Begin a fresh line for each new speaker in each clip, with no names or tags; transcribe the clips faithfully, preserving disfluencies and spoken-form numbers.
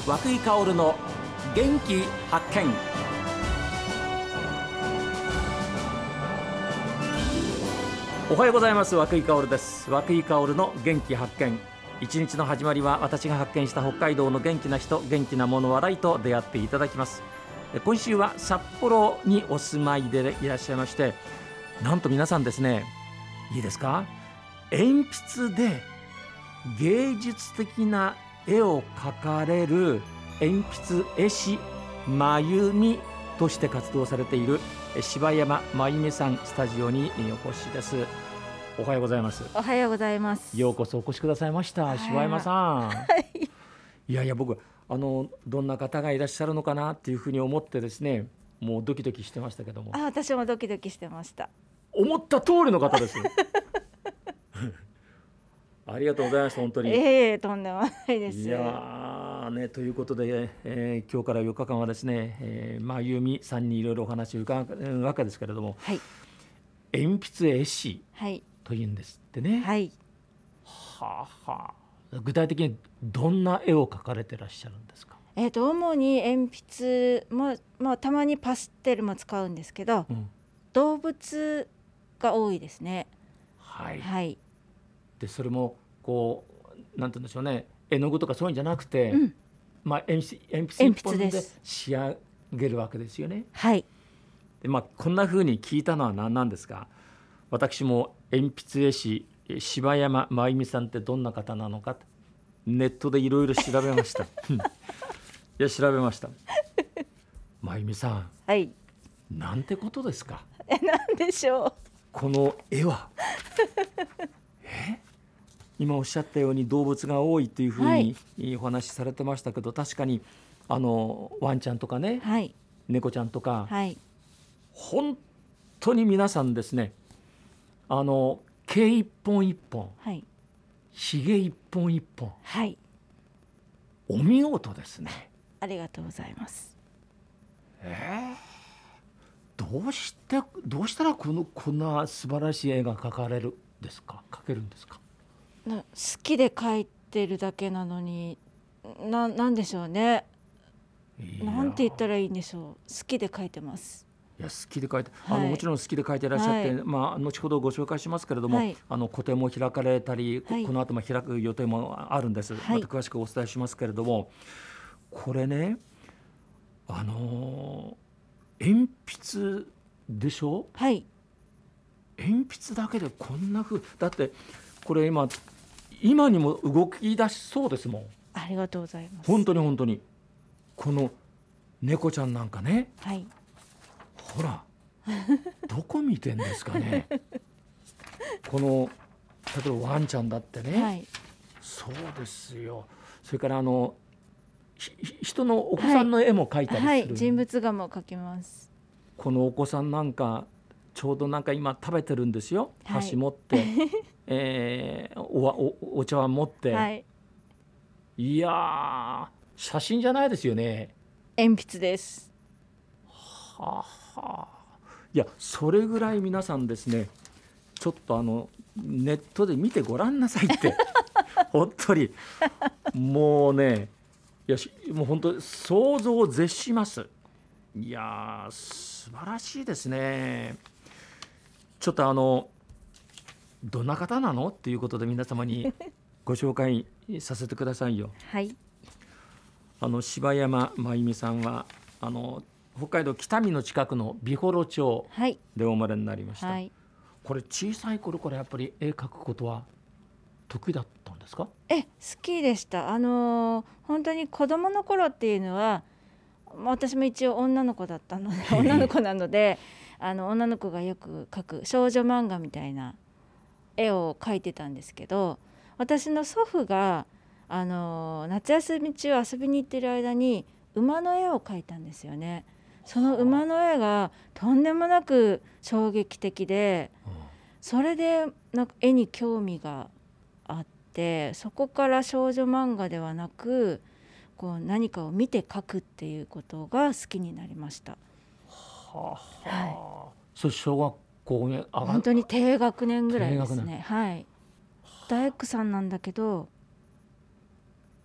涌井薫の元気発見。おはようございます。涌井薫です。涌井薫の元気発見。一日の始まりは私が発見した北海道の元気な人、元気な物笑いと出会っていただきます。今週は札幌にお住まいでいらっしゃいまして、なんと皆さんですね、いいですか、鉛筆で芸術的な絵を描かれる鉛筆絵師まゆみとして活動されている柴山まゆみさん、スタジオにお越しです。おはようございます。
おはようございます。
ようこそお越しくださいました。柴山さん、はい、いやいや僕あのどんな方がいらっしゃるのかなっていうふうに思ってですね、もうドキドキしてましたけども。
あ、私もドキドキしてました。
思った通りの方ですありがとうございます。本当に。
ええー、とんでもないです。
いやね、ということで、えー、今日からよっかかんはですね、えー、まゆみさんにいろいろお話を伺うわけですけれども、
はい、
鉛筆絵師というんですってね。
はい、
はあはあ、具体的にどんな絵を描かれてらっしゃるんですか？
えー、と主に鉛筆も、まあ、たまにパステルも使うんですけど、うん、動物が多いですね。
はい、
はい、
でそれもこうなんて言うんでしょうね、絵の具とかそういうんじゃなくて、うん、まあ、鉛筆鉛筆一本で仕上げるわけですよね。
はい。
で、まあ、こんな風に聞いたのは何なんですか？私も鉛筆絵師柴山まゆみさんってどんな方なのかネットでいろいろ調べましたいや調べましたまゆみさん、
はい、
なんてことですか？
え、なんでしょう
この絵はえ今おっしゃったように動物が多いというふうにお話しされてましたけど、はい、確かにあのワンちゃんとかね、はい、猫ちゃんとか、はい、本当に皆さんですね、あの毛一本一本、はい、ひげ一本一本、はい、お見事ですね。
ありがとうございます。
えー、どうしてどうしたらこのこんな素晴らしい絵が描かれるんですか？描けるんですか？
好きで描いてるだけなのに な, なんでしょうね。なんて言ったらいいんでしょう。好きで描いてます。
いや好きで描いて、はい、あのもちろん好きで描いていらっしゃって、はい、まあ、後ほどご紹介しますけれども、はい、あの個展も開かれたり、はい、この後も開く予定もあるんです、はい、また詳しくお伝えしますけれども、これね、あのー、鉛筆でしょ、はい、鉛筆だけでこんな風だって、これ今今にも動き出しそうですもん。
ありがとうございます。
本当に本当にこの猫ちゃんなんかね、はい、ほらどこ見てんですかねこの例えばワンちゃんだってね、はい、そうですよ。それからあの人のお子さんの絵も描いたりする、
はいはい、人物画も描きます。こ
のお子さんなんかちょうどなんか今食べてるんですよ、はい、箸持って、えー、お, お, お茶碗持って、はい、いや写真じゃないですよね。
鉛筆です。
はあはあ、いやそれぐらい皆さんですね、ちょっとあのネットで見てごらんなさいって本当にもうね、いやもう本当想像を絶します。いや素晴らしいですね。ちょっとあのどんな方なのっていうことで皆様にご紹介させてくださいよ。
はい、
あの柴山まゆみさんはあの北海道北見の近くの美幌町でお生まれになりました、はい、これ小さい頃からやっぱり絵描くことは得意だったんですか？
え好きでした。あの本当に子供の頃っていうのは、私も一応女の子だったので女の子なので、あの女の子がよく描く少女漫画みたいな絵を描いてたんですけど、私の祖父があの夏休み中遊びに行ってる間に馬の絵を描いたんですよね。その馬の絵がとんでもなく衝撃的で、それでなんか絵に興味があって、そこから少女漫画ではなくこう何かを見て描くっていうことが好きになりました。
はあ、はい、それ小学校に
本当に低学年ぐらいですね。はい、大工さんなんだけど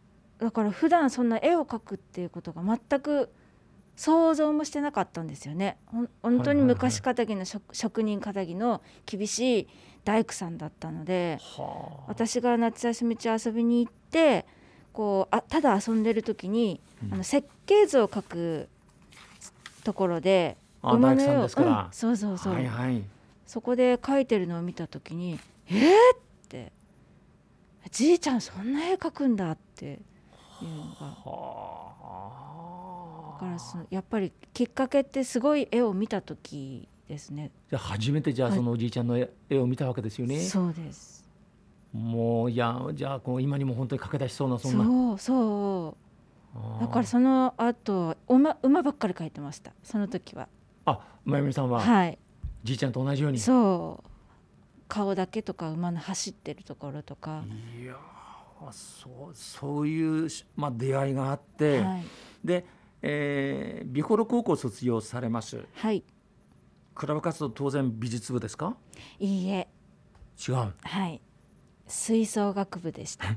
だから普段そんな絵を描くっていうことが全く想像もしてなかったんですよね。ほん本当に昔かたぎの 職,、職人かたぎの厳しい大工さんだったので、
はあ、
私が夏休み中遊びに行ってこうあただ遊んでる時に、うん、あの設計図を描くところで
あ大工さんですから、
うん、そうそうそう、
はいはい、そ
こで描いてるのを見た時にえーってじいちゃんそんな絵描くんだっていうのが、はあ、だからそのやっぱりきっかけってすごい絵を見た時ですね。
じゃあ初めてじゃあそのおじいちゃんの絵を見たわけですよね。
そうです。
もういやじゃあこう今にも本当に駆け出しそうなそんな。
そうそうだからその後馬馬ばっかり描いてましたその時は。
あ、まゆみさんは、はい、じいちゃんと同じように。
そう顔だけとか馬の走ってるところとか。
いやそう、そういう、まあ、出会いがあって、はい、で、えー、美幌高校を卒業されます。
はい。
クラブ活動当然美術部ですか？
いいえ
違う。
はい、吹奏楽部でした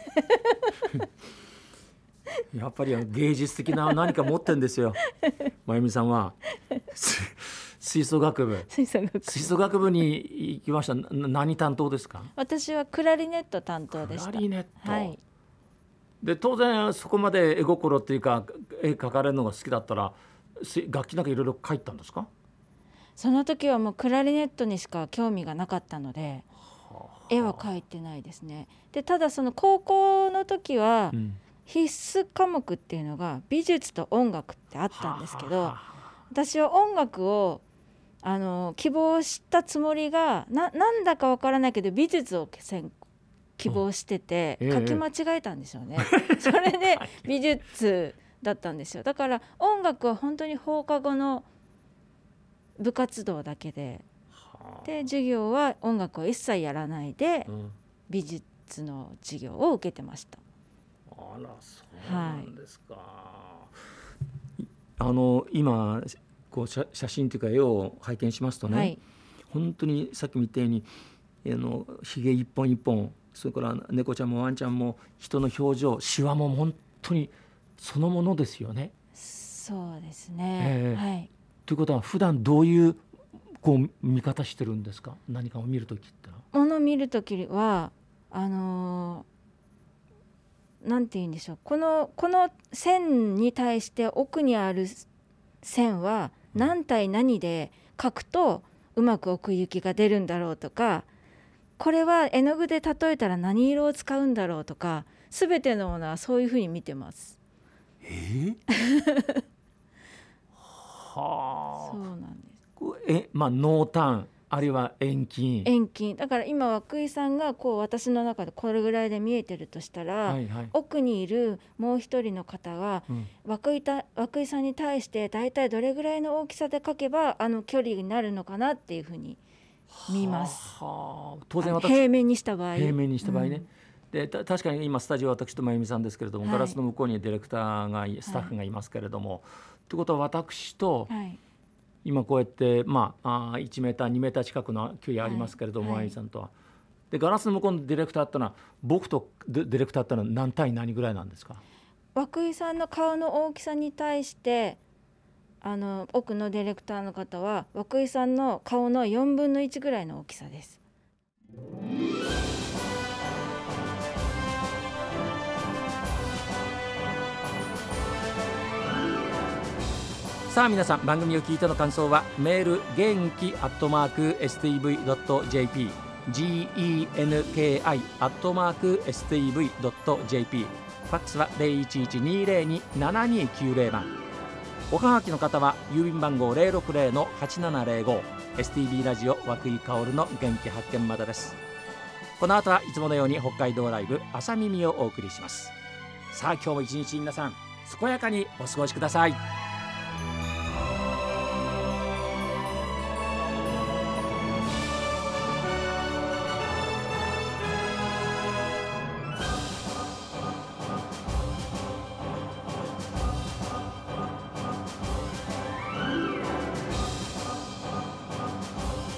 やっぱり芸術的な何か持ってんですよまゆみさんは吹奏楽部
吹奏楽部
吹奏楽部に行きました。何担当ですか？
私はクラリネット担当でした。
クラリネット、
はい、
で当然そこまで絵心っていうか絵描かれるのが好きだったら楽器なんかいろいろ描いたんですか？
その時はもうクラリネットにしか興味がなかったので、はあ、絵は描いてないですね。でただその高校の時は必須科目っていうのが美術と音楽ってあったんですけど、はあはあ、私は音楽をあの希望したつもりが な, なんだかわからないけど美術を希望してて、うん、書き間違えたんですよね、ええ、それで美術だったんですよ。だから音楽は本当に放課後の部活動だけで、はあ、で授業は音楽を一切やらないで、うん、美術の授業を受けてました。
あらそうなんですか、はい、あの今こう 写, 写真というか絵を拝見しますとね、はい、本当にさっきも言ったようにあのひげ一本一本、それから猫ちゃんもワンちゃんも人の表情シワも本当にそのものですよね。
そうですね、えー、はい。
ということは普段どういうこう見方してるんですか？何かを見るときってのは。
ものを見るときはあのー、なんて言うんでしょう、このこの線に対して奥にある線は何対何で描くとうまく奥行きが出るんだろうとか、これは絵の具で例えたら何色を使うんだろうとか、全てのものはそういうふうに見てます。
えーはあ、
そうなんです。
え、まあ、濃淡あるいは遠近
遠近だから今涌井さんがこう私の中でこれぐらいで見えてるとしたら、はいはい、奥にいるもう一人の方が、うん、涌井た涌井さんに対して大体どれぐらいの大きさで描けばあの距離になるのかなっていうふうに見ます。はあ、当然私平面にした場合
平面にした場合ね、うん、でた確かに今スタジオ私とまゆみさんですけれども、はい、ガラスの向こうにディレクターがスタッフがいますけれども、はい、ということは私と、はい、今こうやって、まあ、あいちメーターにメーター近くの距離ありますけれども、はい、まゆみさんとはでガラスの向こうのディレクターってのは僕とディレクターってのは何対何ぐらいなんですか？
涌井さんの顔の大きさに対してあの奥のディレクターの方は涌井さんの顔のよんぶんのいちぐらいの大きさです。
さあ皆さん、番組を聞いての感想はメール元気アットマーク エスティーブイドットジェーピー genki アットマーク エスティーブイドットジェーピー ファックスは ゼロいちいちにゼロにななにきゅうゼロ 番、おはがきの方は郵便番号 ゼロろくゼロのはちななゼロご エスティービー ラジオ涌井薫の元気発見までです。この後はいつものように北海道ライブ朝耳をお送りします。さあ今日も一日皆さん健やかにお過ごしください。